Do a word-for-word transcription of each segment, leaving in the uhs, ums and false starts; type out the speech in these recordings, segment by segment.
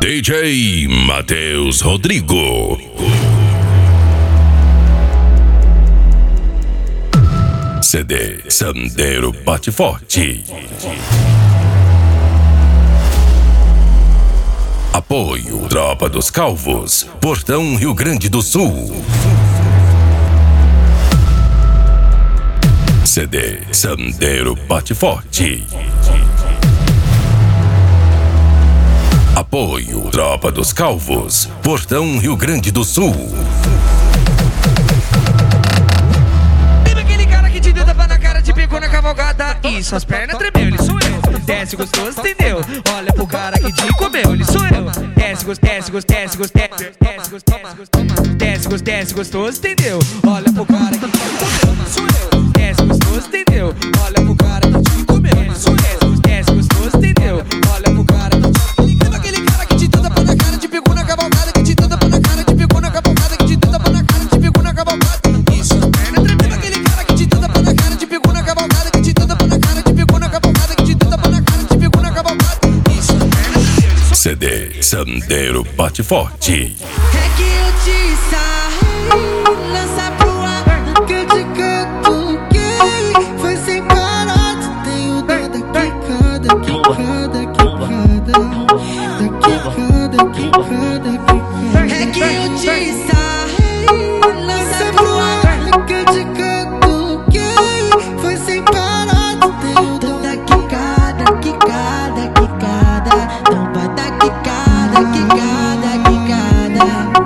D J Matheus Rodrigo. C D Sandeiro Bate Forte. Apoio Tropa dos Calvos, Portão Rio Grande do Sul. C D Sandeiro Bate Forte. Apoio Tropa dos Calvos, Portão Rio Grande do Sul. Teve aquele cara que te deu tapa na cara, te pegou na cavalgada e suas pernas tremeu, ele sou eu. Desce gostoso, entendeu? Olha pro cara que te comeu, ele sou eu. Desce gostoso, desce gostoso, desce gostoso, desce gostoso, desce gostoso, desce gostoso, entendeu? Olha pro cara que te comeu, sou eu. Desce gostoso, entendeu? Olha pro cara que te comeu, sou eu. Desce gostoso, entendeu? Olha pro cara que te comeu. Teve aquele cara que te deu tapa na cara, te pegou na cavalgada, que te deu tapa na cara, te pegou na cavalgada, que te deu tapa na cara, te pegou na cavalgada. E suas pernas tremeu. Aquele cara que te deu tapa na cara, te pegou na cavalgada, que te deu tapa na cara, te pegou na cavalgada, que te deu tapa na cara, te pegou na cavalgada. E suas pernas tremeu. C D Sandeiro Bate Forte. É que eu te sarrei, lança pro ar, que eu te canto gay. Foi sem parar, tu tem o dedo da quicada, quicada, quicada, da quicada, quicada, quicada. É que eu te sarrei, lança pro ar, que eu te canto gay. Foi sem parar, tu tem o dedo da quicada, quicada, quicada, trompa da quicada, quicada, quicada.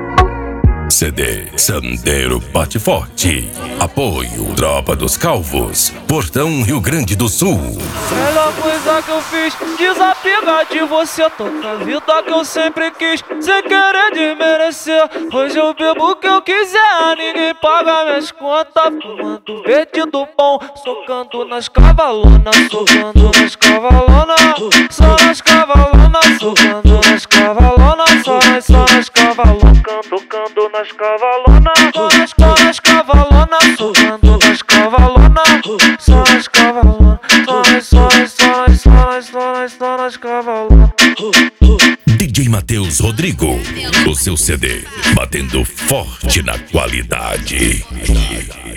C D Sandeiro Bate Forte. Apoio Tropa dos Calvos, Portão Rio Grande do Sul. Melhor coisa que eu fiz, desapegar de você. Toda a vida que eu sempre quis, sem querer desmerecer. Hoje eu bebo o que eu quiser, ninguém paga minhas contas. Fumando verde do bom, socando nas cavalonas. Socando nas cavalonas, só nas cavalonas. Socando nas cavalonas, só nas, só nas cavalonas. Tocando nas cavalonas, só nas, só nas cavalonas. Socando nas cavalonas, só nas cavalonas. Só nas, só nas, só nas, só nas, só nas, só nas cavalonas. D J Matheus Rodrigo, o seu C D batendo forte na qualidade.